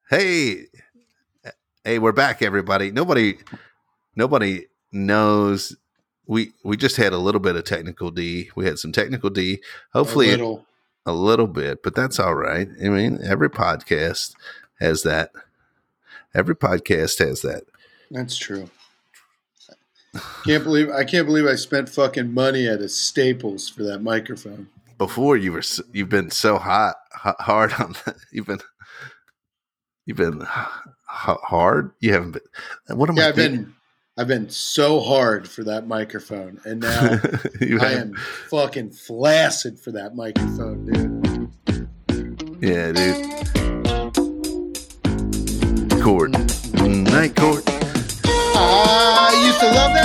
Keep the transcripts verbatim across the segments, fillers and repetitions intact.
Hey, hey, we're back, everybody. Nobody, nobody knows. We we just had a little bit of technical D. We had some technical D. A Hopefully, little. a little bit, but that's all right. I mean, every podcast has that. Every podcast has that. That's true. Can't believe I can't believe I spent fucking money at a Staples for that microphone. Before you were, s- you've been so hot, h- hard on that. You've been, you've been h- hard. You haven't been. What am Yeah, I I've thinking? been I've been so hard for that microphone, and now You I have- am fucking flaccid for that microphone, dude. Yeah, dude. Chord. Night chord. I used to love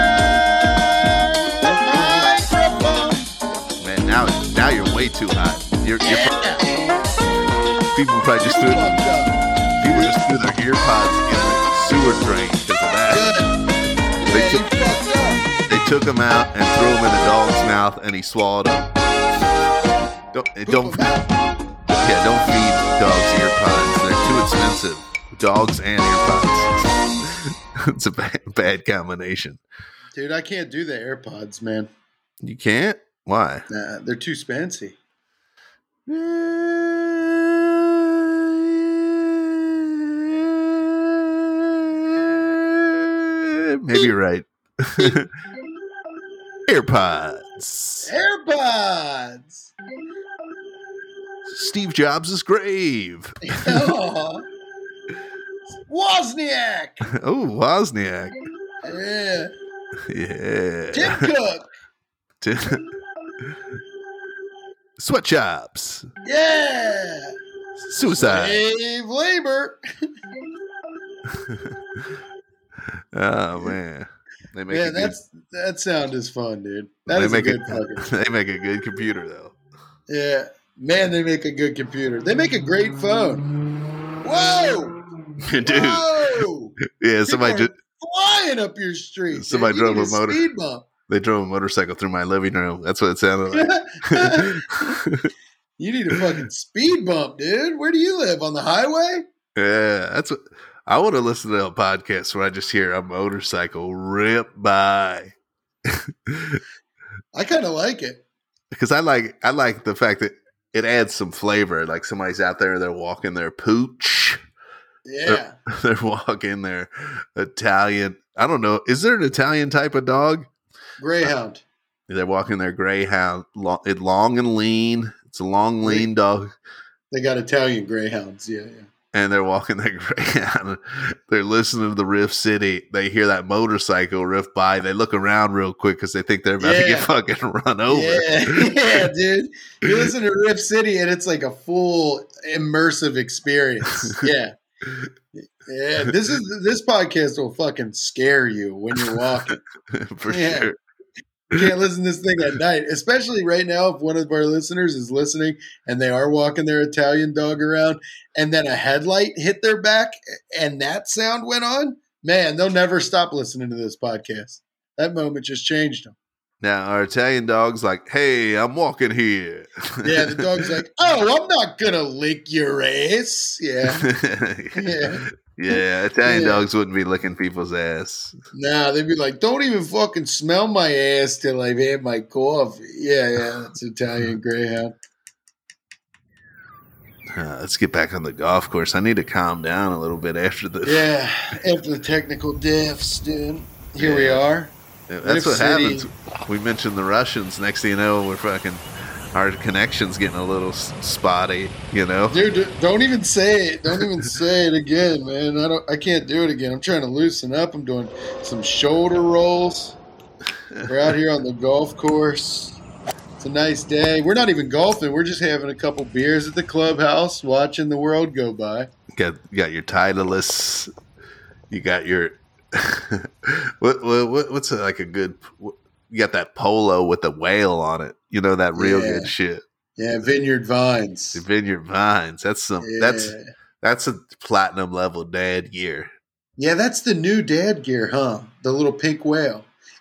that microphone. Man, now now you're way too hot. You're, you're Yeah. pro- people probably just threw Fucked up. people just threw their ear pods in the sewer drain because of that. Good. They Yeah, you took, fucked up. they took them out and threw them in a dog's mouth, and he swallowed them. Don't and don't Poop 'em out. yeah, don't feed dogs ear pods. They're too expensive. Dogs and ear pods. It's a bad, bad combination. Dude, I can't do the AirPods, man. You can't? Why? Nah, they're too spancy. Maybe you're right. AirPods. AirPods. Steve Jobs' grave. Oh. Wozniak. Oh, Wozniak. Yeah. Yeah. Tim Cook. Tim- Sweatshops. Yeah. Suicide. Slave labor. Oh man. They make Yeah, a good, that's that sound is fun, dude. That they is a make good a, fucking. they make a good computer though. Yeah. Man, they make a good computer. They make a great phone. Whoa. Dude. Whoa. Yeah, somebody People just are flying up your street. dude. Somebody You drove need a motor- Speed bump. they drove a motorcycle through my living room. That's what it sounded like. You need a fucking speed bump, dude. Where do you live? On the highway? Yeah, that's what I want to listen to a podcast where I just hear a motorcycle rip by. I kind of like it. Because I like I like the fact that it adds some flavor. Like somebody's out there, they're walking their pooch. Yeah. They're walking their Italian. I don't know. Is there an Italian type of dog? Greyhound. They're walking their greyhound. Long, it's long and lean. It's a long, lean dog. They got Italian greyhounds. Yeah, yeah. And they're walking their greyhound. They're listening to the Riff City. They hear that motorcycle riff by. They look around real quick because they think they're about to Yeah. get fucking run over. Yeah, yeah, dude. You listen to Riff City and it's like a full immersive experience. Yeah. Yeah. This is this podcast will fucking scare you when you're walking. For Yeah. sure. You can't listen to this thing at night, especially right now. If one of our listeners is listening and they are walking their Italian dog around, and then a headlight hit their back, and that sound went on, man, they'll never stop listening to this podcast. That moment just changed them. Now, our Italian dog's like, hey, I'm walking here. Yeah, the dog's like, "Oh, I'm not gonna lick your ass." Yeah, yeah. Yeah, Italian Yeah. dogs wouldn't be licking people's ass. Nah, they'd be like, "Don't even fucking smell my ass till I've had my coffee." Yeah, yeah, that's Italian Greyhound. Uh, let's get back on the golf course. I need to calm down a little bit after the. Yeah, after the technical diffs, dude. Here we Yeah. are. Yeah, that's Riff what City. happens. We mentioned the Russians. Next thing you know, we're fucking. Our connection's getting a little s- spotty, you know? Dude, d- don't even say it. Don't even say it again, man. I don't. I can't do it again. I'm trying to loosen up. I'm doing some shoulder rolls. We're out here on the golf course. It's a nice day. We're not even golfing. We're just having a couple beers at the clubhouse, watching the world go by. Got, you got your Titleist. You got your. what, what, what What's a, like a good. What, you got that polo with the whale on it. You know, that real Yeah. good shit. Yeah, Vineyard Vines. The Vineyard Vines. That's some. Yeah. That's that's a platinum level dad gear. Yeah, that's the new dad gear, huh? The little pink whale.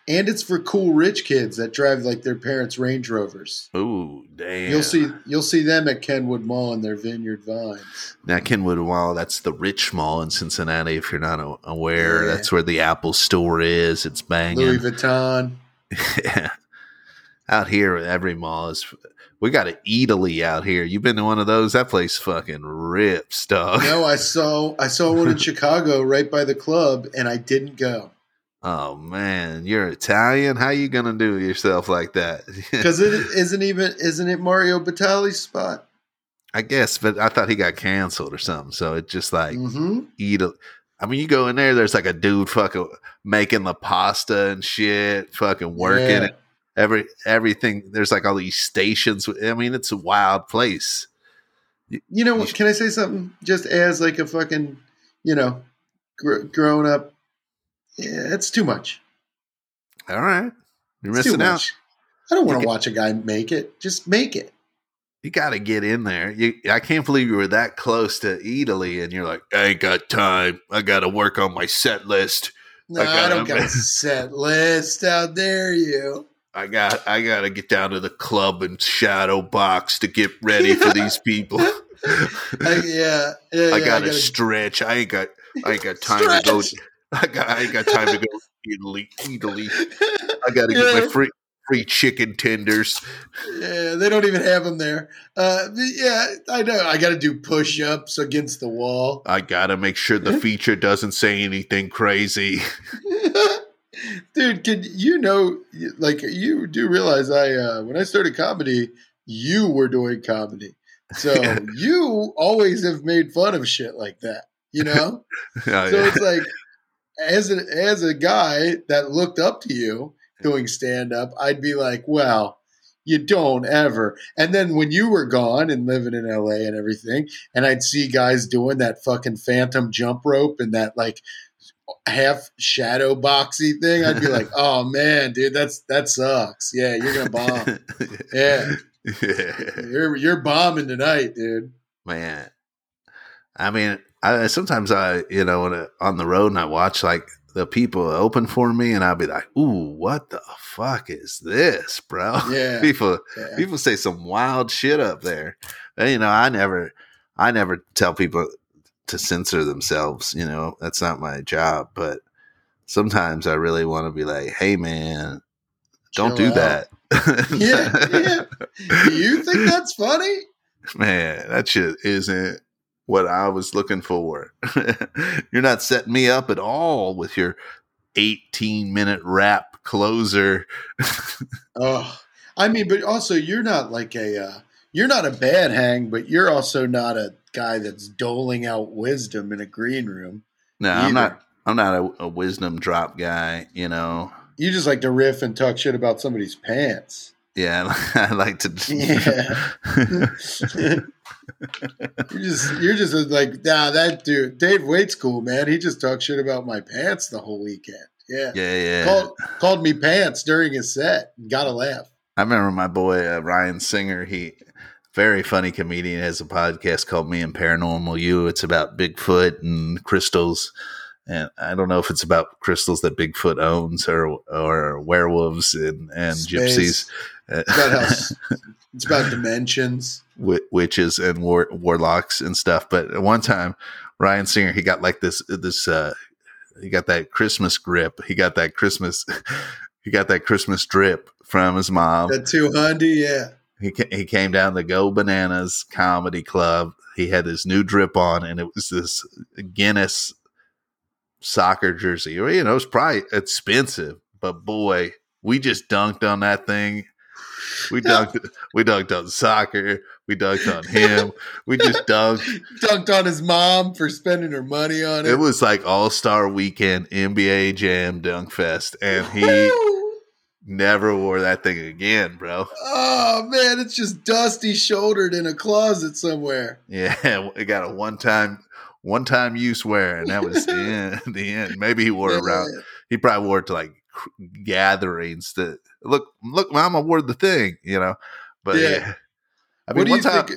and it's for cool rich kids that drive like their parents' Range Rovers. Ooh, damn! You'll see, you'll see them at Kenwood Mall in their Vineyard Vines. Now, Kenwood Mall, that's the rich mall in Cincinnati. If you're not aware, Yeah. that's where the Apple store is. It's banging. Louis Vuitton. Yeah. Out here, every mall is. We got an Eataly out here. You've been to one of those? That place fucking rips, dog. No, I saw I saw one in Chicago right by the club, and I didn't go. Oh man, you're Italian. How you gonna do yourself like that? Because it isn't even isn't it Mario Batali's spot? I guess, but I thought he got canceled or something. So it's just like Mm-hmm. eat a. I mean, you go in there. There's like a dude fucking making the pasta and shit, fucking working Yeah. it. Every everything. There's like all these stations. I mean, it's a wild place. You know, can I say something? Just as like a fucking, you know, gr- grown up, yeah, it's too much. All right, you're It's too missing out. much. I don't want You to ca- watch a guy make it. Just make it. You got to get in there. You, I can't believe you were that close to Italy, and you're like, I ain't got time. I got to work on my set list. No, I I, got- don't got a set list. How dare you? I got I got to get down to the club and shadow box to get ready for these people. I, yeah, yeah, I yeah, got to gotta- stretch. I ain't got I ain't got time to go. Stretch. I got I ain't got time to go to Italy. Italy. I got to get Yeah. my free free chicken tenders. Yeah, they don't even have them there. Uh, yeah, I know. I got to do push-ups against the wall. I got to make sure the feature doesn't say anything crazy. Dude, can you know? Like, you do realize I uh, when I started comedy, you were doing comedy, so Yeah. you always have made fun of shit like that. You know, Oh, so yeah. it's like as a as a guy that looked up to you doing stand up, I'd be like, well, you don't ever. And then when you were gone and living in L A and everything, and I'd see guys doing that fucking phantom jump rope and that like half shadow boxy thing, I'd be like, oh man, dude, that's that sucks. Yeah, you're gonna bomb. Yeah, Yeah. you're you're bombing tonight, dude. Man, I mean, I sometimes I, you know, when I, on the road and I watch like the people open for me, and I'll be like, "Ooh, what the fuck is this, bro?" Yeah. people, Yeah. people say some wild shit up there. And, you know, I never, I never tell people to censor themselves. You know, that's not my job. But sometimes I really want to be like, "Hey, man, don't Chill do out. that." Yeah, yeah. Do you think that's funny? Man, that shit isn't what I was looking for. You're not setting me up at all with your eighteen minute rap closer. Oh, I mean, but also you're not like a uh, you're not a bad hang, but you're also not a guy that's doling out wisdom in a green room. No, I'm Either. not. I'm not a, a wisdom drop guy. You know. You just like to riff and talk shit about somebody's pants. Yeah, I like to. Yeah. You're just you're just like, nah, that dude, Dave Waite's cool, man. He just talked shit about my pants the whole weekend. Yeah. yeah, yeah. Called called me pants during his set. Gotta laugh. I remember my boy uh, Ryan Singer. He very funny comedian, has a podcast called Me and Paranormal You. It's about Bigfoot and crystals, and I don't know if it's about crystals that Bigfoot owns or or werewolves and and Space. gypsies, It's about how it's about dimensions. wi- witches and war, warlocks and stuff. But at one time, Ryan Singer, he got like this this uh, he got that Christmas grip. He got that Christmas. He got that Christmas drip from his mom. The two hundred, yeah. He ca- he came down to Go Bananas Comedy Club. He had his new drip on, and it was this Guinness soccer jersey. Well, you know, it's probably expensive, but boy, we just dunked on that thing. We dunked. We dunked on soccer. We dunked on him. We just dunked. Dunked on his mom for spending her money on it. It was like All Star Weekend N B A Jam Dunk Fest, and he Woo! never wore that thing again, bro. Oh man, it's just dusty shouldered in a closet somewhere. Yeah, it got a one time one time use wear, and that was the end. The end. Maybe he wore it around. He probably wore it to like gatherings. That look, look, Mama wore the thing, you know. But Yeah. yeah, I What mean, do one you time, think?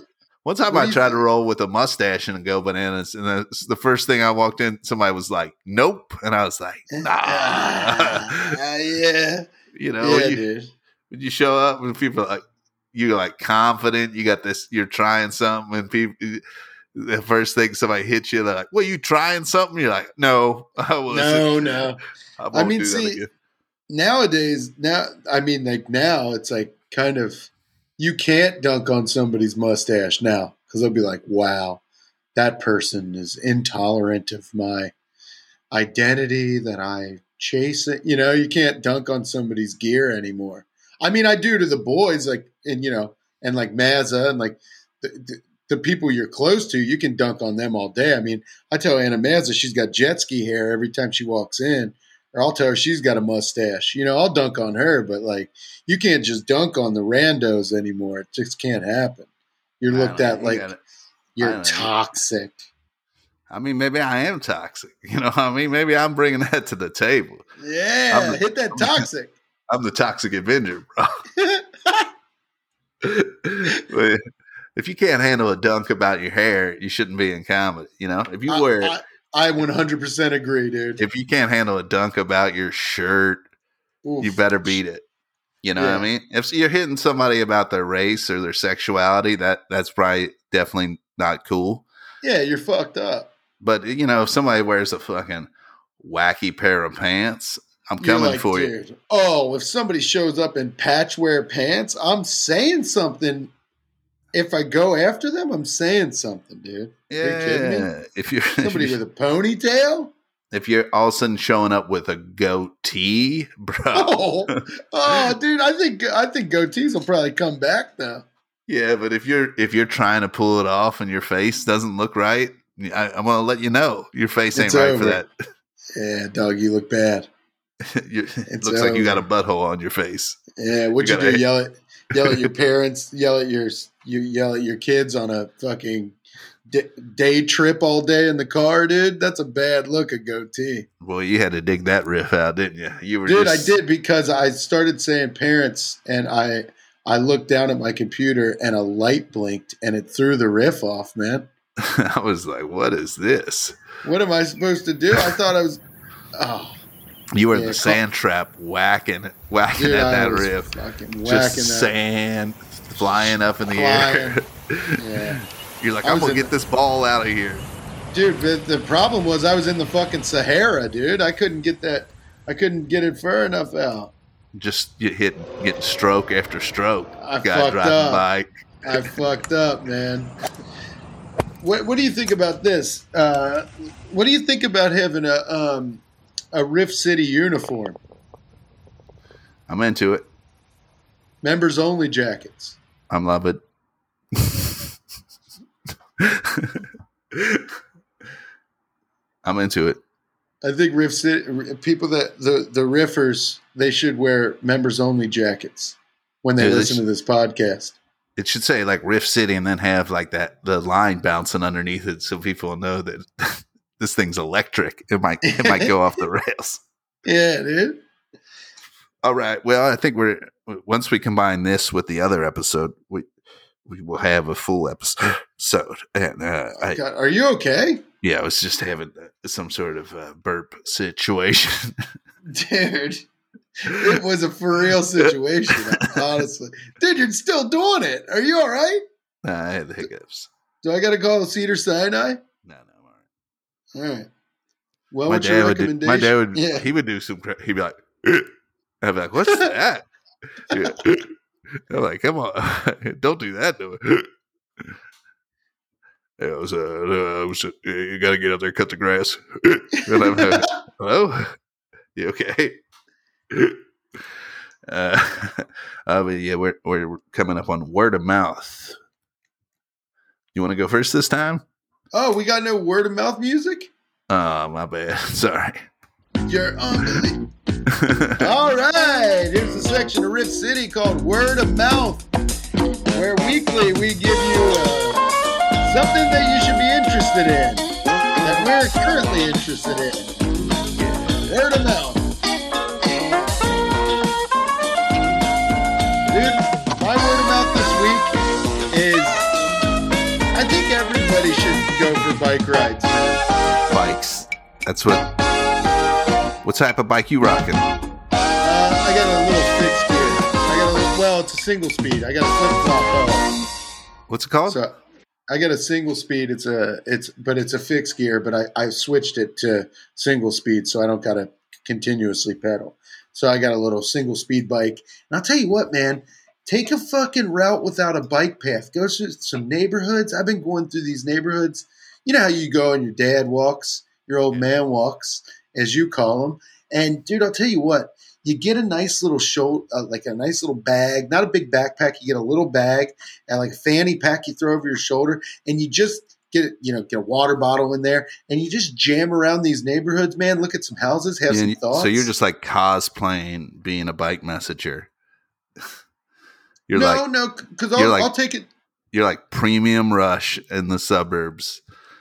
One time What do I you tried think? to roll with a mustache and go bananas, and that's the first thing I walked in, somebody was like, "Nope," and I was like, "Nah." Ah, yeah. You know, Yeah, when you, dude. when you show up and people are like, you're like confident, you got this, you're trying something, and people, the first thing somebody hits you, they're like, "Well, you trying something?" You're like, "No, I wasn't." No, no. I won't I mean, do that see, again. nowadays, now, I mean, like now, it's like kind of, you can't dunk on somebody's mustache now because they'll be like, wow, that person is intolerant of my identity that I chase it. You know, you can't dunk on somebody's gear anymore. I mean, I do to the boys, like, and, you know, and like Mazza and like the, the, the people you're close to, you can dunk on them all day. I mean, I tell Anna Mazza she's got jet ski hair every time she walks in. Or I'll tell her she's got a mustache. You know, I'll dunk on her, but like you can't just dunk on the randos anymore. It just can't happen. You're I looked don't know, at you like gotta- I you're don't know. toxic. I mean, maybe I am toxic. You know what I mean? Maybe I'm bringing that to the table. Yeah, I'm the- hit that toxic. I'm the toxic Avenger, bro. But if you can't handle a dunk about your hair, you shouldn't be in comedy. You know, if you I, wear, I, I one hundred percent agree, dude. if you can't handle a dunk about your shirt, Oof. you better beat it. You know what I Yeah. mean? If you're hitting somebody about their race or their sexuality, that that's probably definitely not cool. Yeah, you're fucked up. But you know, if somebody wears a fucking wacky pair of pants, I'm You're coming like, for you. dude, oh, if somebody shows up in patchwear pants, I'm saying something. If I go after them, I'm saying something, dude. Are you kidding me? Yeah, if you're Somebody if, with a ponytail? if you're all of a sudden showing up with a goatee, bro. Oh, oh, dude, I think I think goatees will probably come back now. Yeah, but if you're if you're trying to pull it off and your face doesn't look right, I, I'm gonna let you know your face ain't It's right over. for that. Yeah, dog, you look bad. You- it It's looks like you got a over. butthole on your face. Yeah, what'd You you, gotta- do? Yell at yell at your parents? Yell at your you yell at your kids on a fucking d- day trip all day in the car, dude? That's a bad look at goatee. Boy, you had to dig that riff out, didn't you? You were Dude, just, I did because I started saying parents, and I I looked down at my computer and a light blinked and it threw the riff off, man. I was like, "What is this?" What am I supposed to do? I thought I was. Oh, You were in Yeah, the call- sand trap, whacking, whacking dude, at I that was riff, fucking whacking just that. sand flying up in the air. Yeah. You're like, I "I'm was gonna in get the- this ball out of here." Dude, the, the problem was I was in the fucking Sahara, dude. I couldn't get that. I couldn't get it far enough out. Just get hit, getting stroke after stroke. I Guy fucked driving up. by. I fucked up, man. What What do you think about this? Uh, what do you think about having a um, a Rift City uniform? I'm into it. Members only jackets. I love it. I'm into it. I think Rift City people that the the riffers they should wear members only jackets when they Yeah, they listen should- to this podcast. It should say like Rift City and then have like that the line bouncing underneath it so people know that this thing's electric. It might it might go off the rails. Yeah, dude. All right. Well, I think we're once we combine this with the other episode, we we will have a full episode. And uh, I, God, are you okay, yeah, I was just having some sort of uh, burp situation. dude? It was a for real situation, honestly. Dude, you're still doing it. Are you all right? Nah, I had the hiccups. Do I got to call Cedar Sinai? No, no, I'm all right. All right. Well, My what's your dad would do, recommendation? my dad would Yeah. he would do some cra- he'd be like I'd be like, what's that? Yeah. I'm like, come on, don't do that to it. Yeah, it was, uh, uh, it was uh, you got to get out there and cut the grass. And I'm like, hello, you okay? Uh, uh, but yeah, we're we're coming up on word of mouth. You want to go first this time? Oh, we got no word of mouth music? Oh, my bad. Sorry. You're unbelievable. All right. Here's a section of Rift City called Word of Mouth, where weekly we give you uh, something that you should be interested in, that we're currently interested in. Word of mouth. Dude, my word of mouth this week is bike rides, man. Bikes. That's what. What type of bike you rocking? Uh, I got a little fixed gear. I got a little, well, it's a single speed. I got a flip flop pedal. What's it called? So I got a single speed. It's a it's but it's a fixed gear. But I I switched it to single speed, so I don't gotta continuously pedal. So I got a little single speed bike. And I'll tell you what, man. Take a fucking route without a bike path. Go through some neighborhoods. I've been going through these neighborhoods. You know how you go and your dad walks, your old man walks, as you call him. And dude, I'll tell you what. You get a nice little show, uh, like a nice little bag, not a big backpack. You get a little bag and like a fanny pack you throw over your shoulder, and you just get, you know, get a water bottle in there, and you just jam around these neighborhoods, man. Look at some houses, have Yeah, some you- thoughts. So you're just like cosplaying being a bike messenger. You're no, like no, because you're I'll, like- I'll take it. you're like premium rush in the suburbs.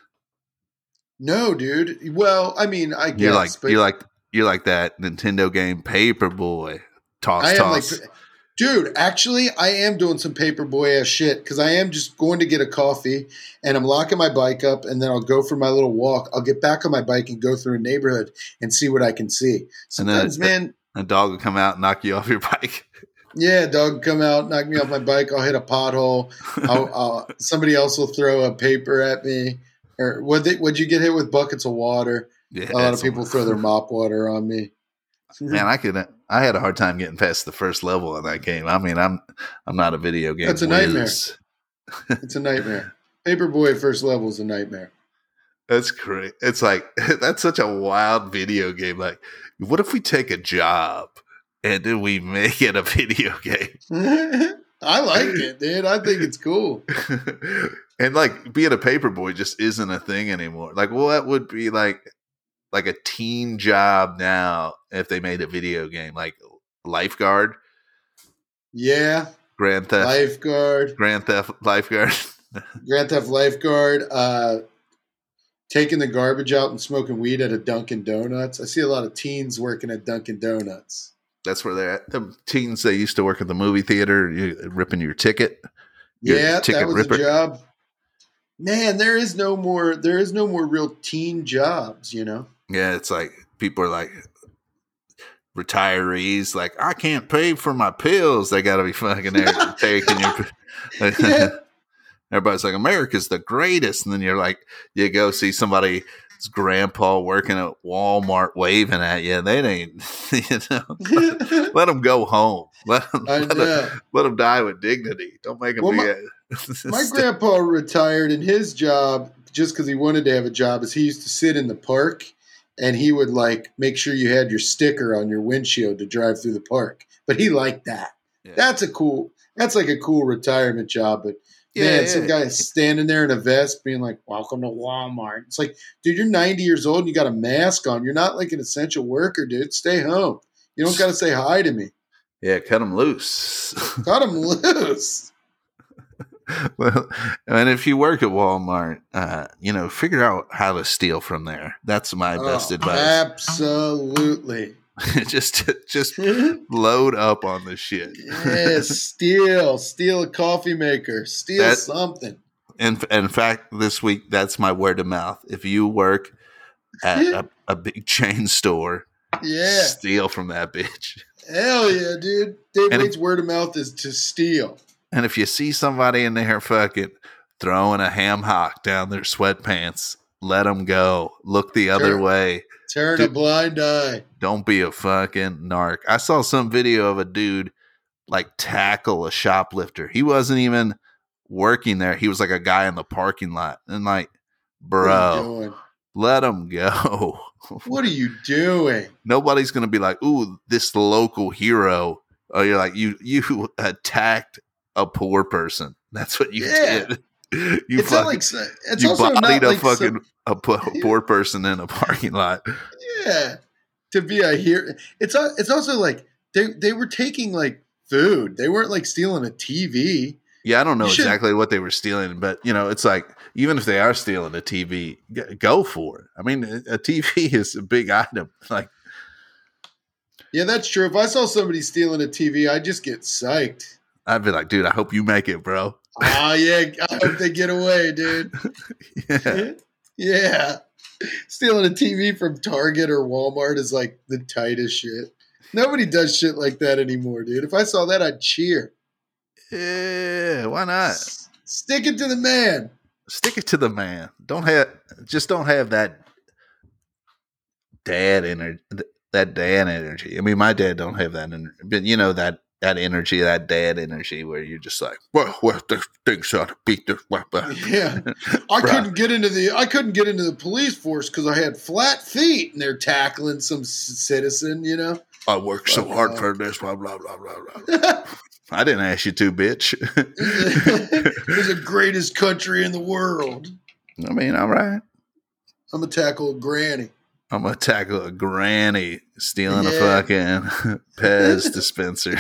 No, dude. Well, I mean, I guess, You're like but you're like you're like that Nintendo game Paperboy. Toss I am toss. like, dude. Actually, I am doing some paperboy ass shit because I am just going to get a coffee and I'm locking my bike up, and then I'll go for my little walk. I'll get back on my bike and go through a neighborhood and see what I can see. And then- Sometimes, man. a dog will come out and knock you off your bike. Yeah, dog come out, knock me off my bike. I'll hit a pothole. I'll, I'll, somebody else will throw a paper at me. Or would they, would you get hit with buckets of water? Yeah, A lot of it's- people throw their mop water on me. Man, I could. I had a hard time getting past the first level in that game. I mean, I'm I'm not a video game. That's a nightmare. whiz. It's a nightmare. Paperboy first level is a nightmare. That's great. It's like that's such a wild video game. Like, what if we take a job and then we make it a video game? I like it, dude. I think it's cool. And like being a paperboy just isn't a thing anymore. Like, what would be like like a teen job now if they made a video game? Like lifeguard, Yeah. Grand Theft, Lifeguard. Grand Theft Lifeguard. Grand Theft Lifeguard. Uh, taking the garbage out and smoking weed at a Dunkin' Donuts. I see a lot of teens working at Dunkin' Donuts. That's where they're at. The teens they used to work at the movie theater, you, ripping your ticket. Your Yeah, ticket that was ripper. a job. Man, there is no more. There is no more real teen jobs. You know. Yeah, it's like people are like retirees, like I can't pay for my pills. They got to be fucking there taking your. Yeah. Everybody's like, America's the greatest, and then you're like, you go see somebody's grandpa working at Walmart waving at you. They ain't, you know. Let them go home. Let them, I let, them, know. let them die with dignity. Don't make them Well, be. my- a, My grandpa retired, and his job, just because he wanted to have a job, is he used to sit in the park, and he would like make sure you had your sticker on your windshield to drive through the park. But he liked that. Yeah. That's a cool. That's like a cool retirement job. But Yeah, man, yeah. some guy standing there in a vest, being like, "Welcome to Walmart." It's like, dude, you're ninety years old and you got a mask on. You're not like an essential worker, dude. Stay home. You don't got to say hi to me. Yeah, cut them loose. Cut him loose. Well, and if you work at Walmart, uh, you know, figure out how to steal from there. That's my best Oh, advice. Absolutely. just, just load up on the shit. Yeah, steal, steal a coffee maker, steal That- something. In, in fact, this week, that's my word of mouth. If you work at a, a big chain store, Yeah, steal from that bitch. hell yeah, dude. Dave And Wade's word of mouth is to steal. And if you see somebody in there fucking throwing a ham hock down their sweatpants, let them go. Look the other Sure. way. Turn a Dude. blind eye. Don't be a fucking narc. I saw some video of a dude like tackle a shoplifter. He wasn't even working there. He was like a guy in the parking lot. And like, What are you bro, doing? let him go. What are you doing? Nobody's going to be like, ooh, this local hero. Oh, you're like, you, you attacked a poor person. That's what you Yeah. did. You It's fucking, not like so- it's you also bodied not a like fucking some- a po- poor person in a parking lot. yeah to be a hero. It's a, it's also like they they were taking like food. They weren't like stealing a T V. Yeah, I don't know You should- exactly what they were stealing, but you know, it's like even if they are stealing a T V, g- go for it. I mean, a a T V is a big item. Like, Yeah, that's true. If I saw somebody stealing a T V, I'd just get psyched. I'd be like, dude, I hope you make it, bro. Oh yeah, I hope they get away, dude. Yeah. Yeah. Stealing a T V from Target or Walmart is like the tightest shit. Nobody does shit like that anymore, dude. If I saw that, I'd cheer. Yeah, why not? S- stick it to the man. Stick it to the man. Don't have just don't have that dad energy. That dad energy. I mean, my dad don't have that, en- but you know that that energy, that dad energy, where you're just like, well, well, this thing's ought to beat this. Well, well. Yeah, I Right. couldn't get into the I couldn't get into the police force because I had flat feet, and they're tackling some c- citizen. You know, I worked so Fuck hard off. for this. Blah blah blah blah blah. I didn't ask you to, bitch. It's the greatest country in the world. I mean, all right. I'm gonna tackle a granny. I'm gonna tackle a granny stealing Yeah. a fucking Pez dispenser.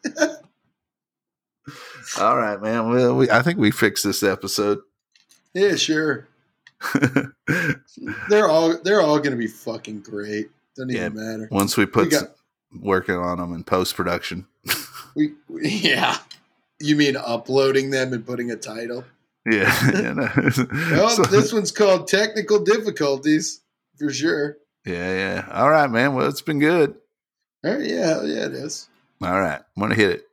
All right, man. Well, we, I think we fixed this episode. Yeah, sure. They're all they're all gonna be fucking great. Doesn't Yeah. even matter. Once we put We got- s- working on them in post production. We, we yeah. You mean uploading them and putting a title? Yeah. You know. Well, So- this one's called Technical Difficulties for sure. yeah, yeah. All right, man. Well, it's been good. All right, yeah, yeah, it is. All right. I'm gonna hit it.